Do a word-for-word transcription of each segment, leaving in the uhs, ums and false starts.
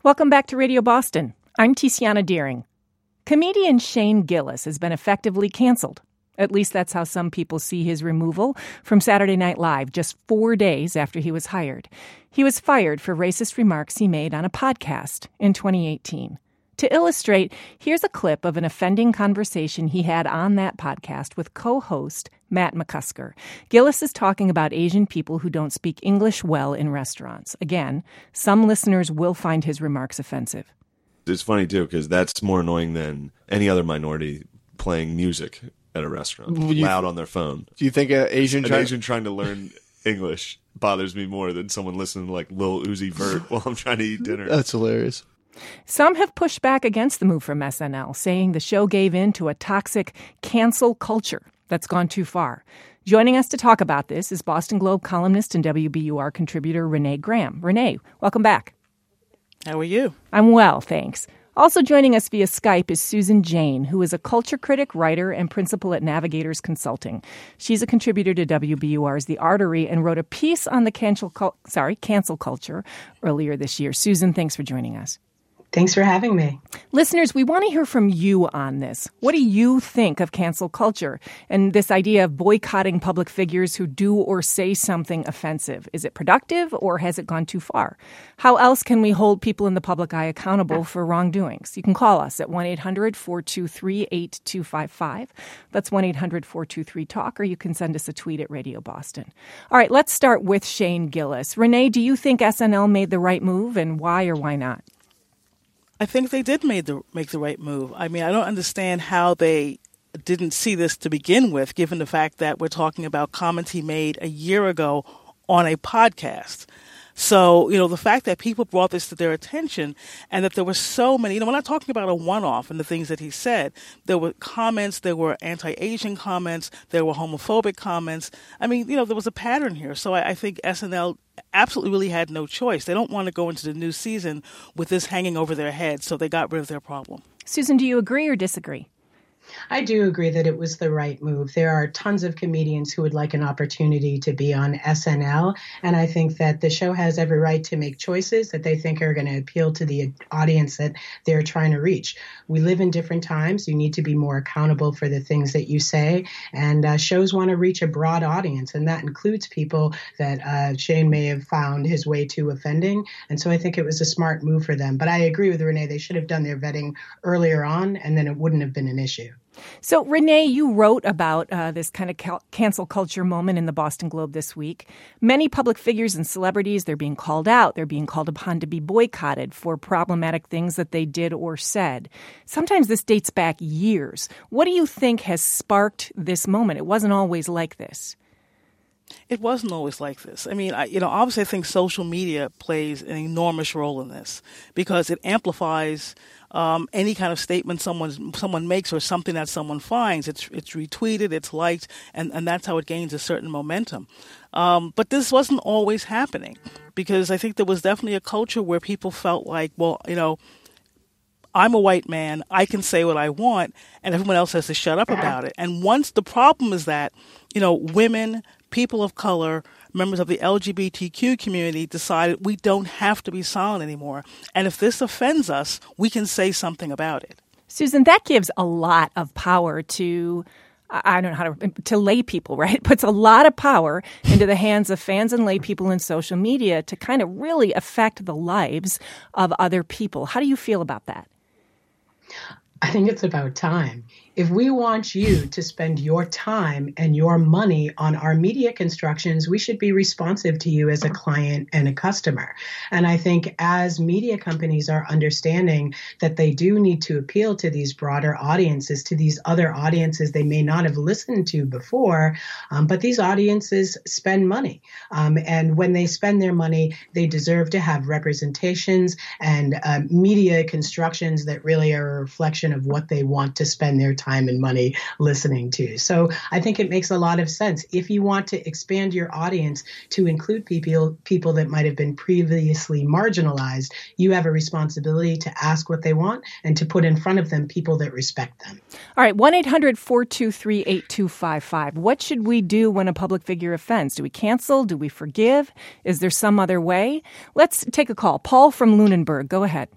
Welcome back to Radio Boston. I'm Tiziana Deering. Comedian Shane Gillis has been effectively canceled. At least that's how some people see his removal from Saturday Night Live just four days after he was hired. He was fired for racist remarks he made on a podcast in twenty eighteen. To illustrate, here's a clip of an offending conversation he had on that podcast with co-host Matt McCusker. Gillis is talking about Asian people who don't speak English well in restaurants. Again, some listeners will find his remarks offensive. It's funny, too, because that's more annoying than any other minority playing music at a restaurant, you, loud on their phone. Do you think an Asian, an try- Asian trying to learn English bothers me more than someone listening to like Lil Uzi Vert while I'm trying to eat dinner? That's hilarious. Some have pushed back against the move from S N L, saying the show gave in to a toxic cancel culture that's gone too far. Joining us to talk about this is Boston Globe columnist and W B U R contributor Renee Graham. Renee, welcome back. How are you? I'm well, thanks. Also joining us via Skype is Susan Jane, who is a culture critic, writer, and principal at Navigators Consulting. She's a contributor to W B U R's The Artery and wrote a piece on the cancel, sorry, cancel culture earlier this year. Susan, thanks for joining us. Thanks for having me. Listeners, we want to hear from you on this. What do you think of cancel culture and this idea of boycotting public figures who do or say something offensive? Is it productive or has it gone too far? How else can we hold people in the public eye accountable for wrongdoings? You can call us at one eight hundred four two three eight two five five. That's one eight hundred four two three talk, or you can send us a tweet at Radio Boston. All right, let's start with Shane Gillis. Renee, do you think S N L made the right move, and why or why not? I think they did made the, make the right move. I mean, I don't understand how they didn't see this to begin with, given the fact that we're talking about comments he made a year ago on a podcast. So, you know, the fact that people brought this to their attention and that there were so many, you know, we're not talking about a one-off in the things that he said. There were comments, there were anti-Asian comments, there were homophobic comments. I mean, you know, there was a pattern here. So I, I think S N L absolutely really had no choice. They don't want to go into the new season with this hanging over their heads, so they got rid of their problem. Susan, do you agree or disagree? I do agree that it was the right move. There are tons of comedians who would like an opportunity to be on S N L, and I think that the show has every right to make choices that they think are going to appeal to the audience that they're trying to reach. We live in different times. You need to be more accountable for the things that you say, and uh, shows want to reach a broad audience, and that includes people that uh, Shane may have found his way to offending, and so I think it was a smart move for them. But I agree with Renee. They should have done their vetting earlier on, and then it wouldn't have been an issue. So, Renee, you wrote about uh, this kind of cal- cancel culture moment in the Boston Globe this week. Many public figures and celebrities, they're being called out. They're being called upon to be boycotted for problematic things that they did or said. Sometimes this dates back years. What do you think has sparked this moment? It wasn't always like this. It wasn't always like this. I mean, I, you know, obviously I think social media plays an enormous role in this because it amplifies um, any kind of statement someone someone makes or something that someone finds. It's it's retweeted, it's liked, and, and that's how it gains a certain momentum. Um, but this wasn't always happening because I think there was definitely a culture where people felt like, well, you know, I'm a white man, I can say what I want, and everyone else has to shut up about it. And once the problem is that, you know, women, people of color, members of the L G B T Q community decided we don't have to be silent anymore. And if this offends us, we can say something about it. Susan, that gives a lot of power to, I don't know how to, to lay people, right? It puts a lot of power into the hands of fans and lay people in social media to kind of really affect the lives of other people. How do you feel about that? I think it's about time. If we want you to spend your time and your money on our media constructions, we should be responsive to you as a client and a customer. And I think as media companies are understanding that they do need to appeal to these broader audiences, to these other audiences they may not have listened to before, um, but these audiences spend money. Um, and when they spend their money, they deserve to have representations and uh, media constructions that really are a reflection of what they want to spend their time and money listening to. So I think it makes a lot of sense. If you want to expand your audience to include people, people that might have been previously marginalized, you have a responsibility to ask what they want and to put in front of them people that respect them. All right, one eight hundred four two three eight two five five. What should we do when a public figure offends? Do we cancel? Do we forgive? Is there some other way? Let's take a call. Paul from Lunenburg, go ahead.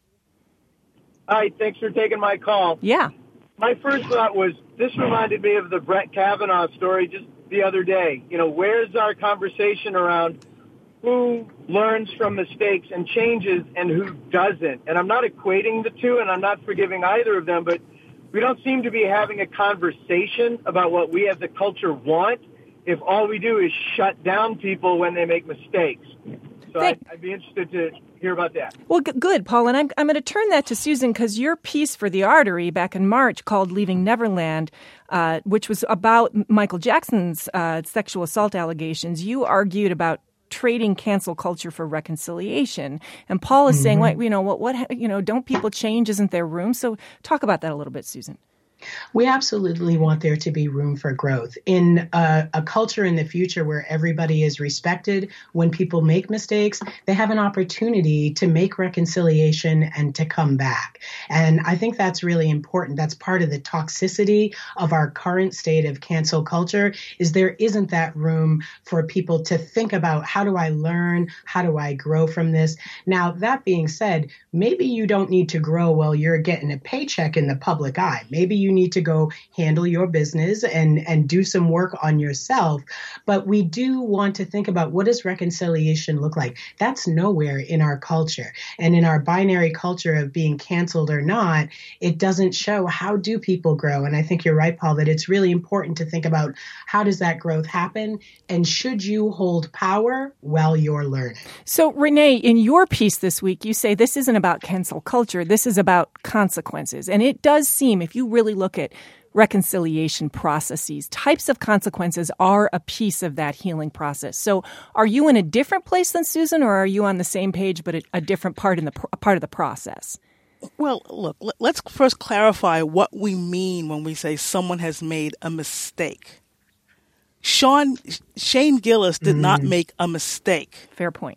Hi, thanks for taking my call. Yeah. My first thought was, this reminded me of the Brett Kavanaugh story just the other day. You know, where's our conversation around who learns from mistakes and changes and who doesn't? And I'm not equating the two, and I'm not forgiving either of them, but we don't seem to be having a conversation about what we as a culture want if all we do is shut down people when they make mistakes. So I'd, I'd be interested to hear about that. Well, g- good, Paul. And I'm, I'm going to turn that to Susan, because your piece for The Artery back in March called Leaving Neverland, uh, which was about Michael Jackson's uh, sexual assault allegations, you argued about trading cancel culture for reconciliation. And Paul is mm-hmm. saying, like, you know, what, what, you know, don't people change? Isn't there room? So talk about that a little bit, Susan. We absolutely want there to be room for growth in a, a culture in the future where everybody is respected. When people make mistakes, they have an opportunity to make reconciliation and to come back. And I think that's really important. That's part of the toxicity of our current state of cancel culture, is there isn't that room for people to think about, how do I learn? How do I grow from this? Now, that being said, maybe you don't need to grow while you're getting a paycheck in the public eye. Maybe you need to go handle your business and, and do some work on yourself. But we do want to think about, what does reconciliation look like? That's nowhere in our culture. And in our binary culture of being canceled or not, it doesn't show how do people grow. And I think you're right, Paul, that it's really important to think about, how does that growth happen? And should you hold power while you're learning? So, Renee, in your piece this week, you say this isn't about cancel culture. This is about consequences. And it does seem, if you really look at reconciliation processes, types of consequences are a piece of that healing process. So are you in a different place than Susan, or are you on the same page but a, a different part in the part of the process? Well, look, let's first clarify what we mean when we say someone has made a mistake. Sean Shane Gillis did mm. not make a mistake. Fair point.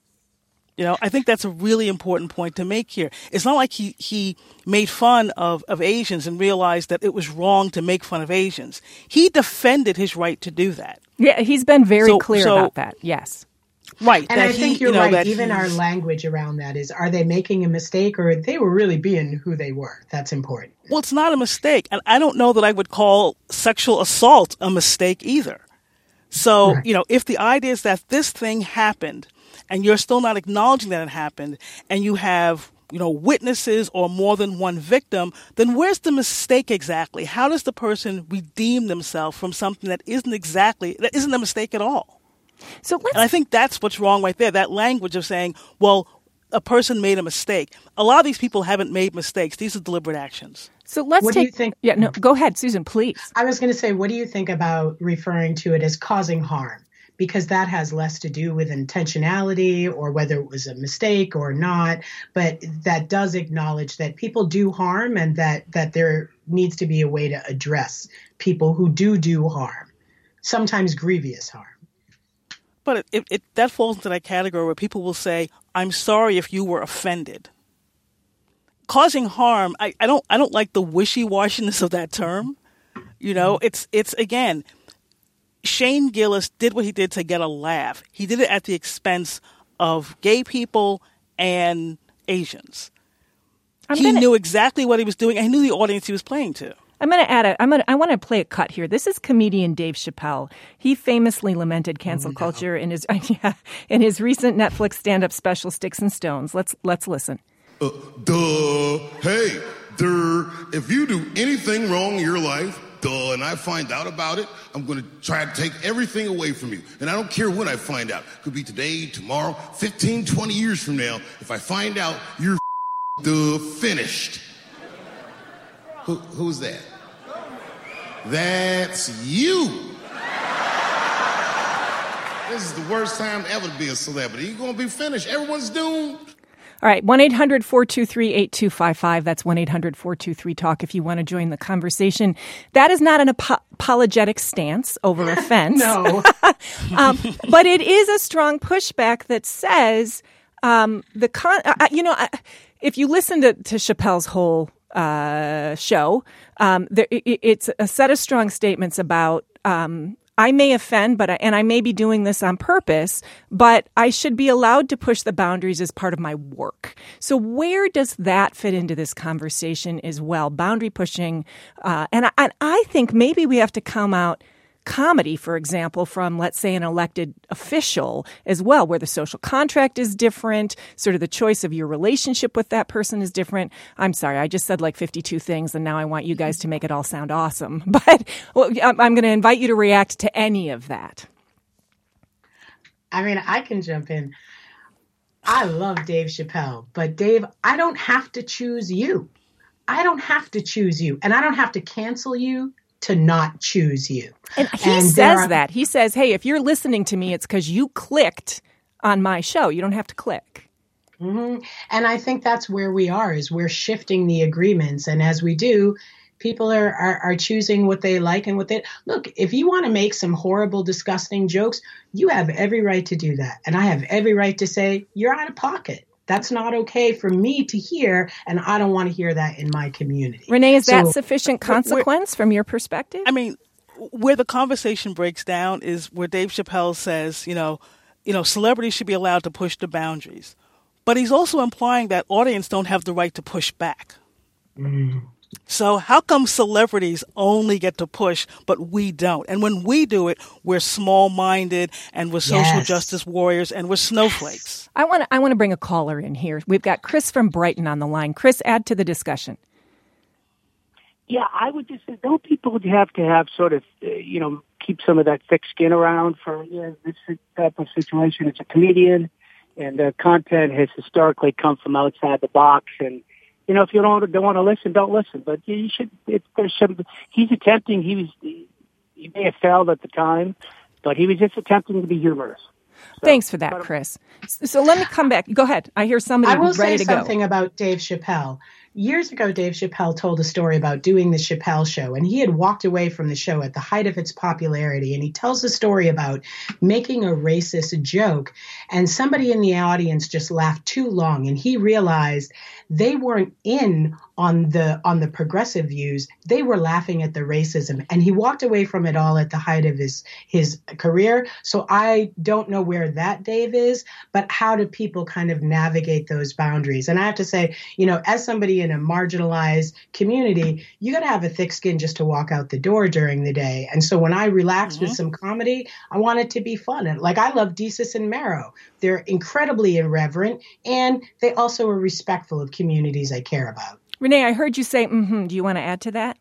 You know, I think that's a really important point to make here. It's not like he, he made fun of, of Asians and realized that it was wrong to make fun of Asians. He defended his right to do that. Yeah, he's been very so, clear so, about that. Yes. Right. And I he, think you're you know, right. Even he's... our language around that is, are they making a mistake, or they were really being who they were? That's important. Well, it's not a mistake. And I don't know that I would call sexual assault a mistake either. So, right. you know, if the idea is that this thing happened, and you're still not acknowledging that it happened, and you have, you know, witnesses or more than one victim, then where's the mistake exactly? How does the person redeem themselves from something that isn't exactly, that isn't a mistake at all? So let's... And I think that's what's wrong right there, that language of saying, well, a person made a mistake. A lot of these people haven't made mistakes. These are deliberate actions. So let's what take... do you think? Yeah, no, go ahead, Susan, please. I was going to say, what do you think about referring to it as causing harm? Because that has less to do with intentionality or whether it was a mistake or not. But that does acknowledge that people do harm, and that, that there needs to be a way to address people who do do harm, sometimes grievous harm. But it, it, it, that falls into that category where people will say, I'm sorry if you were offended. Causing harm, I, I don't I don't like the wishy-washiness of that term. You know, it's it's again... Shane Gillis did what he did to get a laugh. He did it at the expense of gay people and Asians. I'm he gonna, knew exactly what he was doing, and he knew the audience he was playing to. I'm going to add a. I'm going. I want to play a cut here. This is comedian Dave Chappelle. He famously lamented cancel oh, no. culture in his yeah, in his recent Netflix stand-up special Sticks and Stones. Let's let's listen. Uh, duh. Hey, duh. If you do anything wrong in your life, duh, and I find out about it, I'm going to try to take everything away from you. And I don't care when I find out. Could be today, tomorrow, fifteen, twenty years from now. If I find out, you're duh, finished. Who, who's that? That's you. This is the worst time ever to be a celebrity. You're going to be finished. Everyone's doomed. All right, one eight hundred four two three eight two five five. That's one eight hundred four two three talk if you want to join the conversation. That is not an ap- apologetic stance over offense. No. um, but it is a strong pushback that says, um, the con- uh, you know, uh, if you listen to, to Chappelle's whole uh, show, um, there, it, it's a set of strong statements about um, I may offend, but I, and I may be doing this on purpose, but I should be allowed to push the boundaries as part of my work. So where does that fit into this conversation as well? Boundary pushing, uh, and, I, and I think maybe we have to come out comedy, for example, from, let's say, an elected official as well, where the social contract is different, sort of the choice of your relationship with that person is different. I'm sorry, I just said like fifty-two things, and now I want you guys to make it all sound awesome. But well, I'm going to invite you to react to any of that. I mean, I can jump in. I love Dave Chappelle, but Dave, I don't have to choose you. I don't have to choose you, and I don't have to cancel you to not choose you. And he and says are, that. He says, hey, if you're listening to me, it's because you clicked on my show. You don't have to click. Mm-hmm. And I think that's where we are, is we're shifting the agreements. And as we do, people are, are, are choosing what they like and what they... Look, if you want to make some horrible, disgusting jokes, you have every right to do that. And I have every right to say, you're out of pocket. That's not okay for me to hear, and I don't want to hear that in my community. Renee, is so, that sufficient consequence from your perspective? I mean, where the conversation breaks down is where Dave Chappelle says, you know, you know, celebrities should be allowed to push the boundaries. But he's also implying that audience don't have the right to push back. Mm. So how come celebrities only get to push, but we don't? And when we do it, we're small-minded and we're social yes. justice warriors and we're snowflakes. I want to I want to bring a caller in here. We've got Chris from Brighton on the line. Chris, add to the discussion. Yeah, I would just say, don't people have to have sort of, uh, you know, keep some of that thick skin around for you know, this type of situation? It's a comedian, and the content has historically come from outside the box, and you know, if you don't don't want to listen, don't listen. But you should. If there's some, he's attempting. He was. He may have failed at the time, but he was just attempting to be humorous. So, Thanks for that, Chris. So let me come back. Go ahead. I hear somebody I will ready say to go. something about Dave Chappelle. Years ago, Dave Chappelle told a story about doing the Chappelle Show, and he had walked away from the show at the height of its popularity. And he tells a story about making a racist joke, and somebody in the audience just laughed too long, and he realized they weren't in on the on the progressive views. They were laughing at the racism, and he walked away from it all at the height of his his career. So I don't know where that Dave is, but how do people kind of navigate those boundaries? And I have to say, you know, as somebody in a marginalized community, you got to have a thick skin just to walk out the door during the day. And so when I relax mm-hmm. with some comedy, I want it to be fun. And like, I love Desus and Mero. They're incredibly irreverent, and they also are respectful of communities I care about. Renee, I heard you say, mm-hmm. Do you want to add to that?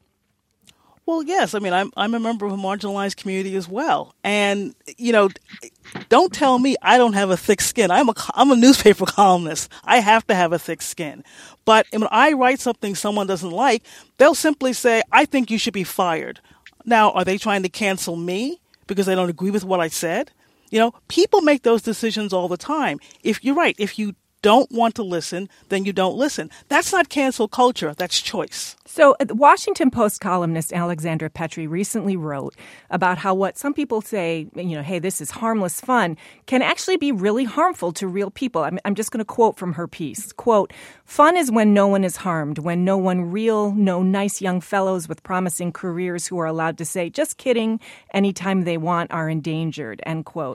Well, yes. I mean, I'm I'm a member of a marginalized community as well. And, you know, don't tell me I don't have a thick skin. I'm a, I'm a newspaper columnist. I have to have a thick skin. But when I write something someone doesn't like, they'll simply say, I think you should be fired. Now, are they trying to cancel me because they don't agree with what I said? You know, people make those decisions all the time. If you're right, if you don't want to listen, then you don't listen. That's not cancel culture. That's choice. So the Washington Post columnist Alexandra Petri recently wrote about how what some people say, you know, hey, this is harmless fun, can actually be really harmful to real people. I'm, I'm just going to quote from her piece. Quote, fun is when no one is harmed, when no one real, no nice young fellows with promising careers who are allowed to say, just kidding, anytime they want are endangered, end quote.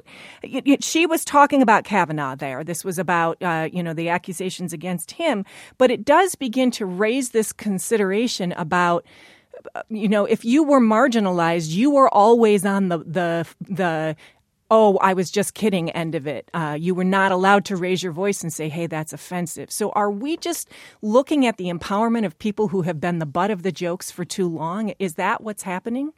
She was talking about Kavanaugh there. This was about, uh, you know, the accusations against him. But it does begin to raise this consideration about, you know, if you were marginalized, you were always on the the the oh, I was just kidding end of it. Uh, you were not allowed to raise your voice and say, hey, that's offensive. So are we just looking at the empowerment of people who have been the butt of the jokes for too long? Is that what's happening?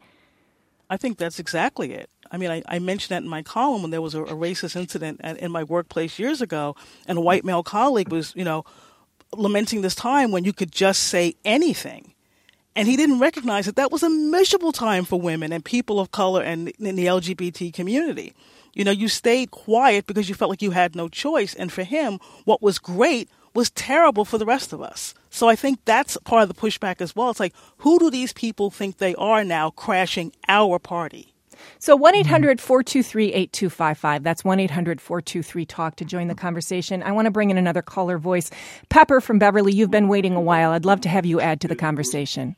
I think that's exactly it. I mean, I, I mentioned that in my column when there was a, a racist incident at, in my workplace years ago, and a white male colleague was, you know, lamenting this time when you could just say anything. And he didn't recognize that that was a miserable time for women and people of color and in the L G B T community. You know, you stayed quiet because you felt like you had no choice. And for him, what was great was terrible for the rest of us. So I think that's part of the pushback as well. It's like, who do these people think they are now crashing our party? So one eight hundred four two three eight two five five. That's one eight hundred four two three talk to join the conversation. I want to bring in another caller voice. Pepper from Beverly, you've been waiting a while. I'd love to have you add to the conversation.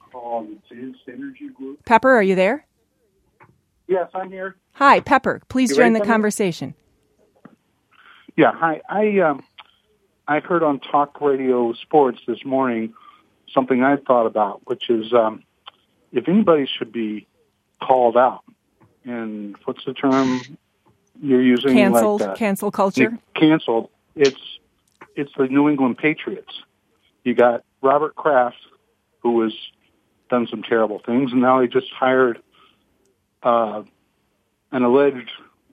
Pepper, are you there? Yes, I'm here. Hi, Pepper. Please You join ready the for me? conversation. Yeah, hi. I um, I heard on Talk Radio Sports this morning something I thought about, which is um, if anybody should be called out, and what's the term you're using? Canceled, like that? cancel culture. Canceled. It's it's the New England Patriots. You got Robert Kraft, who has done some terrible things, and now he just hired uh, an alleged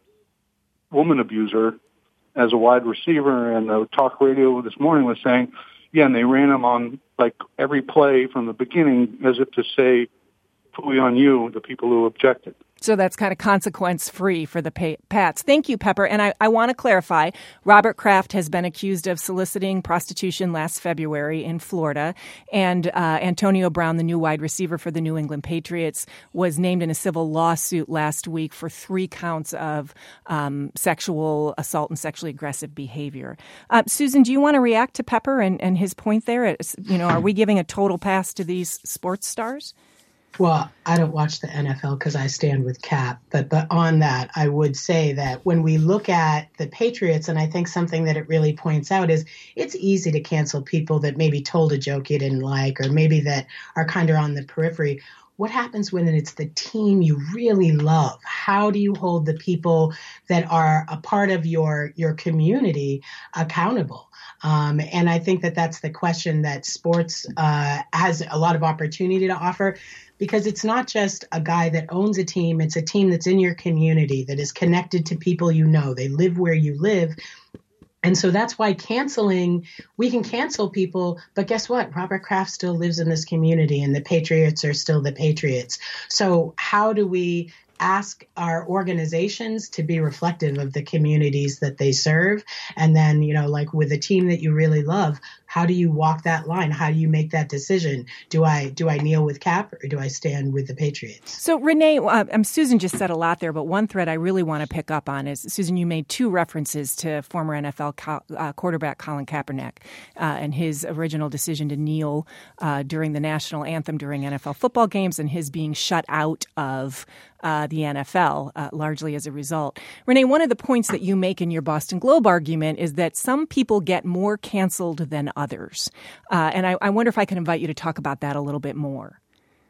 woman abuser as a wide receiver, and the talk radio this morning was saying, yeah, and they ran him on like every play from the beginning as if to say, "Pooey on you," the people who objected. So that's kind of consequence-free for the pa- Pats. Thank you, Pepper. And I, I want to clarify, Robert Kraft has been accused of soliciting prostitution last February in Florida. And uh, Antonio Brown, the new wide receiver for the New England Patriots, was named in a civil lawsuit last week for three counts of um, sexual assault and sexually aggressive behavior. Uh, Susan, do you want to react to Pepper and, and his point there? It's, you know, are we giving a total pass to these sports stars? Well, I don't watch the N F L because I stand with Cap. But, but on that, I would say that when we look at the Patriots, and I think something that it really points out is it's easy to cancel people that maybe told a joke you didn't like, or maybe that are kind of on the periphery. What happens when it's the team you really love? How do you hold the people that are a part of your, your community accountable? Um, and I think that that's the question that sports uh, has a lot of opportunity to offer, because it's not just a guy that owns a team. It's a team that's in your community, that is connected to people you know. They live where you live. And so that's why canceling, we can cancel people, but guess what? Robert Kraft still lives in this community, and the Patriots are still the Patriots. So how do we ask our organizations to be reflective of the communities that they serve? And then, you know, like with a team that you really love, how do you walk that line? How do you make that decision? Do I do I kneel with Cap, or do I stand with the Patriots? So, Renee, uh, um, Susan just said a lot there, but one thread I really want to pick up on is, Susan, you made two references to former N F L co- uh, quarterback Colin Kaepernick uh, and his original decision to kneel uh, during the national anthem during N F L football games, and his being shut out of Uh, the N F L, uh, largely as a result. Renee, one of the points that you make in your Boston Globe argument is that some people get more canceled than others. Uh, and I, I wonder if I can invite you to talk about that a little bit more.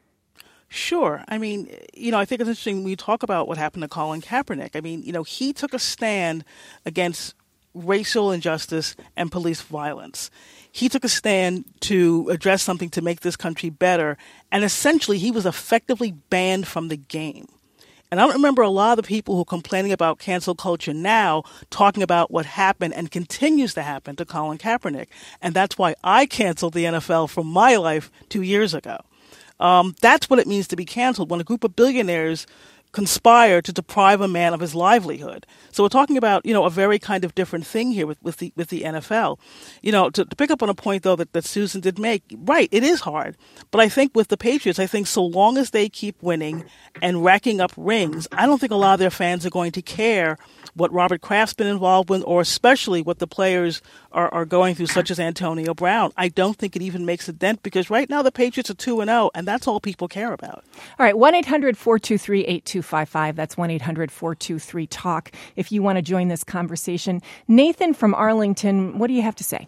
Sure. I mean, you know, I think it's interesting when you talk about what happened to Colin Kaepernick. I mean, you know, he took a stand against racial injustice and police violence. He took a stand to address something to make this country better, and essentially he was effectively banned from the game. And I don't remember a lot of the people who are complaining about cancel culture now talking about what happened and continues to happen to Colin Kaepernick. And that's why I canceled the N F L from my life two years ago. Um, that's what it means to be canceled, when a group of billionaires conspire to deprive a man of his livelihood. So we're talking about, you know, a very kind of different thing here with, with the with the N F L. You know, to, to pick up on a point, though, that, that Susan did make, right, it is hard. But I think with the Patriots, I think so long as they keep winning and racking up rings, I don't think a lot of their fans are going to care what Robert Kraft's been involved with, or especially what the players are, are going through, such as Antonio Brown. I don't think it even makes a dent, because right now the Patriots are two and oh, and that's all people care about. All right, one eight hundred four two three eight two five five. That's one eight hundred four two three talk if you want to join this conversation. Nathan from Arlington, what do you have to say?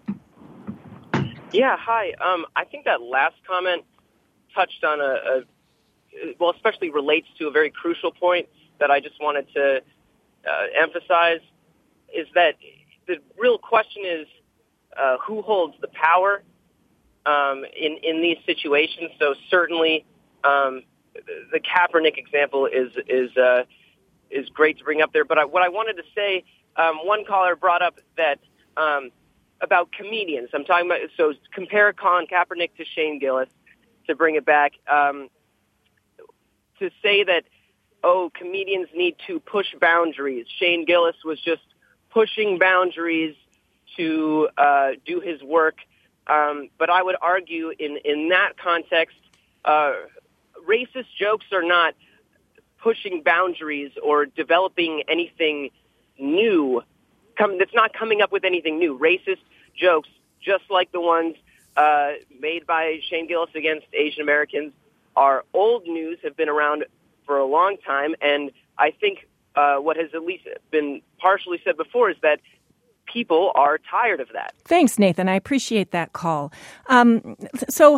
Yeah, hi. Um, I think that last comment touched on a, a, well, especially relates to a very crucial point that I just wanted to uh, emphasize, is that the real question is uh, who holds the power um, in, in these situations. So certainly um, the Kaepernick example is is uh, is great to bring up there. But I, what I wanted to say, um, one caller brought up that um, about comedians. I'm talking about, so compare Colin Kaepernick to Shane Gillis, to bring it back, um, to say that, oh, comedians need to push boundaries. Shane Gillis was just pushing boundaries to uh, do his work. Um, but I would argue in, in that context, uh, racist jokes are not pushing boundaries or developing anything new. Come, that's not coming up with anything new. Racist jokes, just like the ones uh, made by Shane Gillis against Asian Americans, are old news, have been around for a long time. And I think uh, what has at least been partially said before is that people are tired of that. Thanks, Nathan. I appreciate that call. Um, so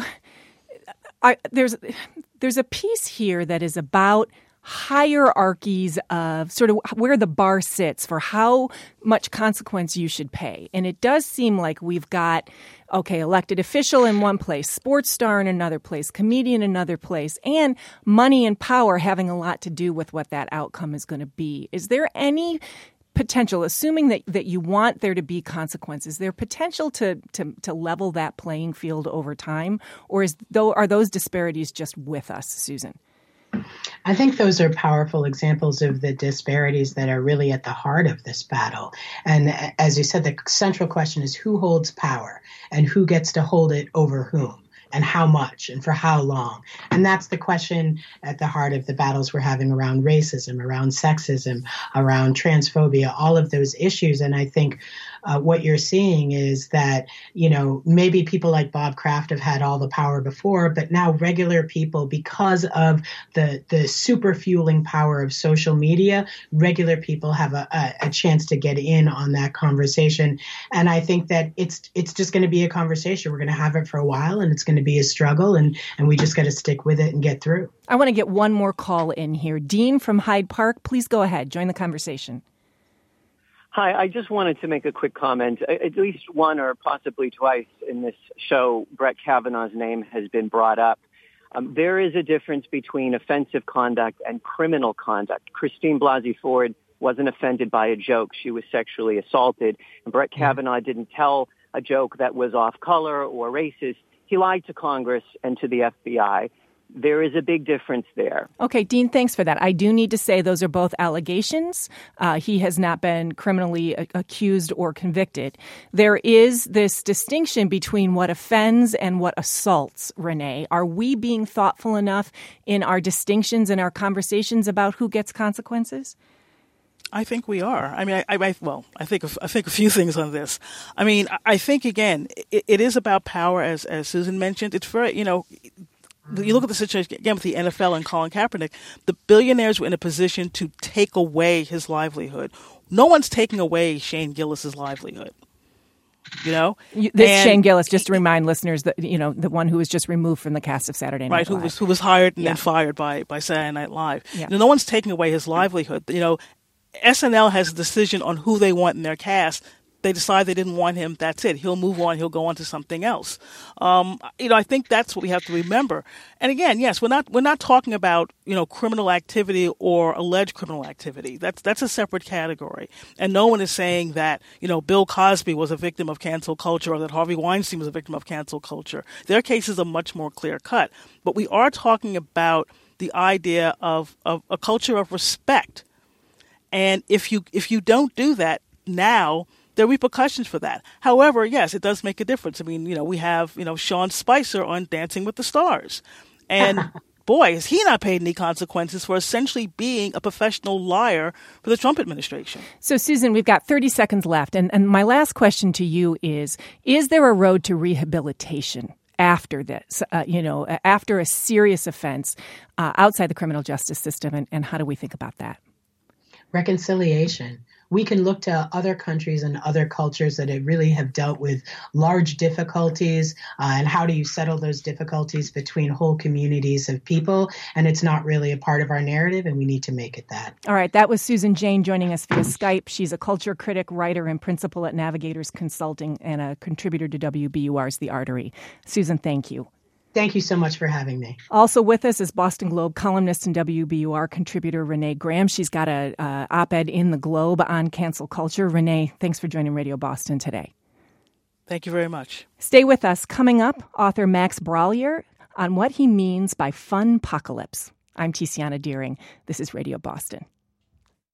I, there's there's a piece here that is about hierarchies of sort of where the bar sits for how much consequence you should pay. And it does seem like we've got, okay, elected official in one place, sports star in another place, comedian in another place, and money and power having a lot to do with what that outcome is going to be. Is there any potential, assuming that, that you want there to be consequences, is there potential to, to, to level that playing field over time? Or is though are those disparities just with us, Susan? I think those are powerful examples of the disparities that are really at the heart of this battle. And as you said, the central question is who holds power and who gets to hold it over whom and how much and for how long. And that's the question at the heart of the battles we're having around racism, around sexism, around transphobia, all of those issues. And I think uh, what you're seeing is that, you know, maybe people like Bob Kraft have had all the power before, but now regular people, because of the the super fueling power of social media, regular people have a, a, a chance to get in on that conversation. And I think that it's it's just going to be a conversation. We're going to have it for a while, and it's going to be a struggle, and, and we just got to stick with it and get through. I want to get one more call in here. Dean from Hyde Park, please go ahead. Join the conversation. Hi, I just wanted to make a quick comment. At least one or possibly twice in this show, Brett Kavanaugh's name has been brought up. Um, there is a difference between offensive conduct and criminal conduct. Christine Blasey Ford wasn't offended by a joke. She was sexually assaulted. And Brett Kavanaugh didn't tell a joke that was off color or racist. He lied to Congress and to the F B I. There is a big difference there. Okay, Dean, thanks for that. I do need to say those are both allegations. Uh, he has not been criminally a- accused or convicted. There is this distinction between what offends and what assaults, Renee. Are we being thoughtful enough in our distinctions and our conversations about who gets consequences? I think we are. I mean, I, I well, I think I think a few things on this. I mean, I think again, it, it is about power, as as Susan mentioned. It's very, you know. You look at the situation again with the N F L and Colin Kaepernick, the billionaires were in a position to take away his livelihood. No one's taking away Shane Gillis's livelihood. You know? You, this and, Shane Gillis, just to remind listeners that, you know, the one who was just removed from the cast of Saturday Night right, Live. Right, who was, who was hired and yeah. then fired by, by Saturday Night Live. Yeah. You know, no one's taking away his livelihood. You know, S N L has a decision on who they want in their cast. They decide they didn't want him, that's it. He'll move on. He'll go on to something else. Um, you know, I think that's what we have to remember. And again, yes, we're not we're not talking about, you know, criminal activity or alleged criminal activity. That's that's a separate category. And no one is saying that, you know, Bill Cosby was a victim of cancel culture or that Harvey Weinstein was a victim of cancel culture. Their cases are much more clear cut. But we are talking about the idea of, of a culture of respect. And if you if you don't do that now, there are repercussions for that. However, yes, it does make a difference. I mean, you know, we have, you know, Sean Spicer on Dancing with the Stars. And boy, has he not paid any consequences for essentially being a professional liar for the Trump administration. So, Susan, we've got thirty seconds left. And, and my last question to you is, is there a road to rehabilitation after this, uh, you know, after a serious offense uh, outside the criminal justice system? And, and how do we think about that? Reconciliation. We can look to other countries and other cultures that really have dealt with large difficulties uh, and how do you settle those difficulties between whole communities of people. And it's not really a part of our narrative, and we need to make it that. All right. That was Susan Jane joining us via Skype. She's a culture critic, writer, and principal at Navigators Consulting and a contributor to W B U R's The Artery. Susan, thank you. Thank you so much for having me. Also with us is Boston Globe columnist and W B U R contributor Renee Graham. She's got a uh, op-ed in the Globe on cancel culture. Renee, thanks for joining Radio Boston today. Thank you very much. Stay with us. Coming up, author Max Brallier on what he means by fun-pocalypse. I'm Tiziana Deering. This is Radio Boston.